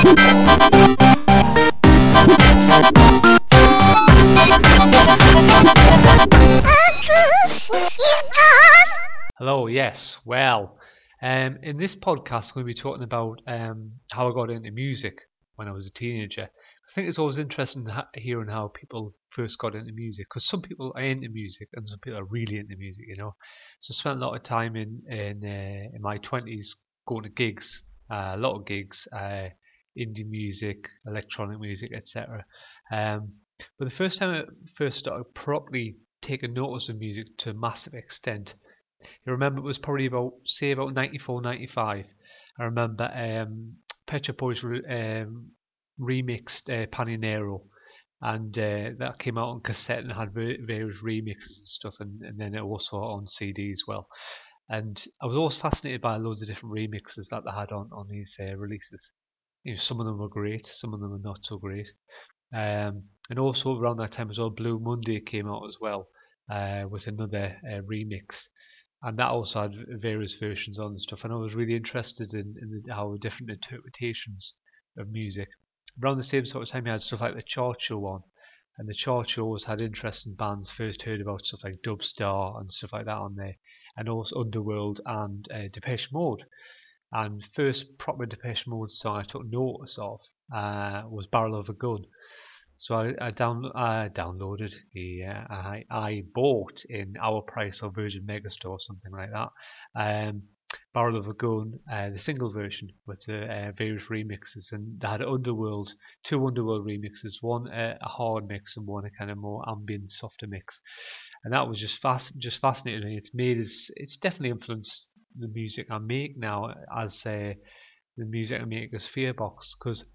Hello, yes. Well, in this podcast, I'm going to be talking about how I got into music when I was a teenager. I think it's always interesting hearing how people first got into music, because some people are into music and some people are really into music, you know. So I spent a lot of time in my 20s going to gigs, a lot of gigs, indie music, electronic music, etc. But the first time I first started properly taking notice of music to a massive extent, you remember it was probably about 94, 95. I remember Pet Shop Boys remixed Panionero, and that came out on cassette and had various remixes and stuff, and then it also on CD as well. And I was always fascinated by loads of different remixes that they had on these releases. You know, some of them were great, some of them were not so great. And also around that time as well, Blue Monday came out as well, with another remix, and that also had various versions on and stuff. And I was really interested in how different interpretations of music. Around the same sort of time, you had stuff like the Chart Show on, and the Chart Show always had interesting bands. First heard about stuff like Dubstar and stuff like that on there, and also Underworld and Depeche Mode. And first proper Depeche Mode song I took notice of was Barrel of a Gun. So I downloaded, yeah, I bought in Our Price or Virgin Megastore or something like that. Barrel of a Gun, the single version with the various remixes, and they had two Underworld remixes, one a hard mix and one a kind of more ambient, softer mix, and that was just fascinating. It's definitely influenced the music I make now, as the music I make as Fearbox, because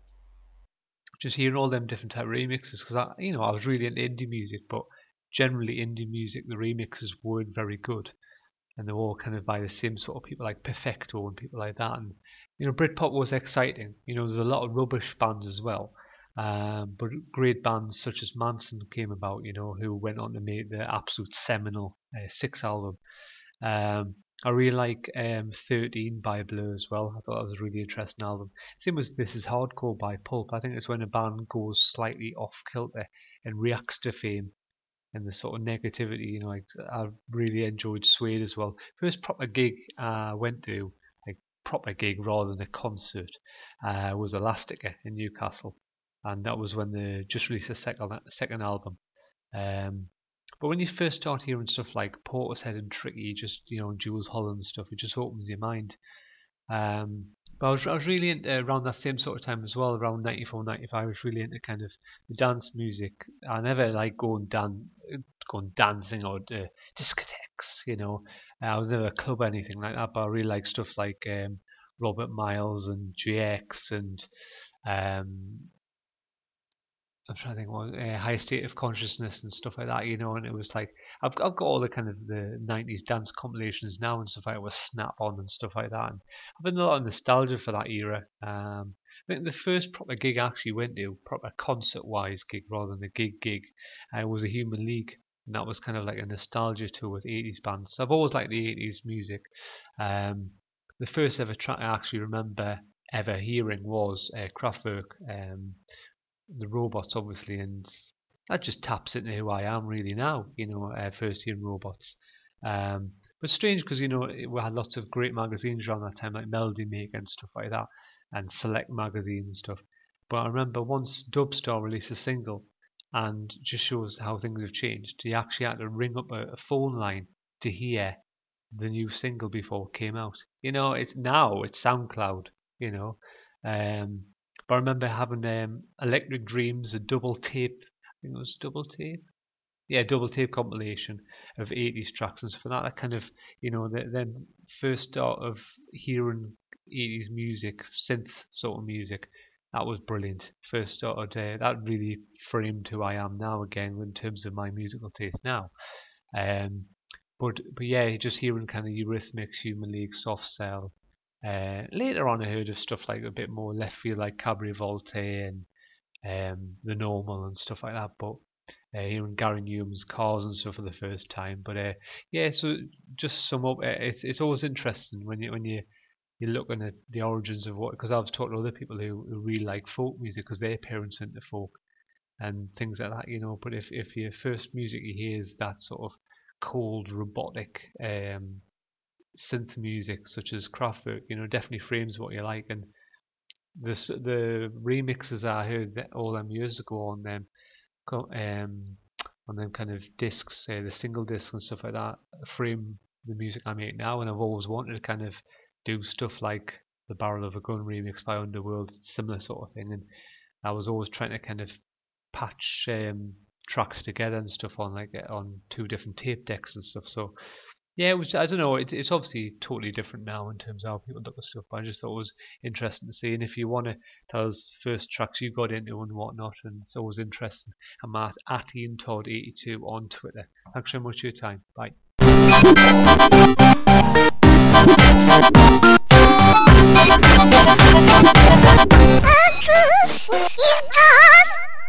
just hearing all them different type of remixes, because I was really into indie music, but generally indie music, the remixes weren't very good, and they were all kind of by the same sort of people like Perfecto and people like that. And Britpop was exciting. There's a lot of rubbish bands as well, but great bands such as Manson came about. Who went on to make the absolute seminal Six album. Um, I really like 13 by Blur as well. I thought that was a really interesting album. Same as This Is Hardcore by Pulp. I think it's when a band goes slightly off kilter and reacts to fame and the sort of negativity. I really enjoyed Suede as well. First proper gig I went to, like proper gig rather than a concert, was Elastica in Newcastle, and that was when they just released a second album. Um, but when you first start hearing stuff like Portishead and Tricky, just and Jules Holland stuff, it just opens your mind. But I was really into around that same sort of time as well, around 94, 95. I was really into kind of the dance music. I never like going dancing or discotheques. I was never a club or anything like that. But I really like stuff like Robert Miles and GX and um, I'm trying to think what high state of consciousness and stuff like that, and it was like I've got all the kind of the 90s dance compilations now and stuff like that with Snap On and stuff like that, and I've been a lot of nostalgia for that era. I think the first proper gig I actually went to, proper concert wise gig rather than a gig, was a Human League, and that was kind of like a nostalgia tour with 80s bands. So I've always liked the 80s music. Um, the first ever track I actually remember ever hearing was Kraftwerk. The robots obviously, and that just taps into who I am really now. First year in robots. But strange because we had lots of great magazines around that time, like Melody Maker and stuff like that, and Select magazine and stuff. But I remember once Dubstar released a single, and just shows how things have changed. He actually had to ring up a phone line to hear the new single before it came out. It's SoundCloud. You know, um, but I remember having Electric Dreams, a double tape. I think it was double tape. Yeah, double tape compilation of 80s tracks, and so for that, I kind of, then first start of hearing 80s music, synth sort of music, that was brilliant. First started, that really framed who I am now again in terms of my musical taste now. Um, but yeah, just hearing kind of Eurythmics, Human League, Soft Cell. Later on, I heard of stuff like a bit more left field, like Cabaret Voltaire and The Normal and stuff like that. But hearing Gary Newman's Cars and stuff for the first time. But yeah, so just sum up, it's always interesting when you you're looking at the origins of what, because I've talked to other people who really like folk music because their parents into folk and things like that, But if your first music you hear is that sort of cold, robotic synth music, such as Kraftwerk, definitely frames what you like. And the remixes I heard all them years ago on them kind of discs, the single discs and stuff like that, frame the music I make now. And I've always wanted to kind of do stuff like the Barrel of a Gun remix by Underworld, similar sort of thing. And I was always trying to kind of patch tracks together and stuff on two different tape decks and stuff. So yeah, it was. I don't know. It's obviously totally different now in terms of how people look at stuff. But I just thought it was interesting to see. And if you want to tell us first tracks you got into and whatnot, and it's always interesting. I'm at Ian Todd 82 on Twitter. Thanks so much for your time. Bye.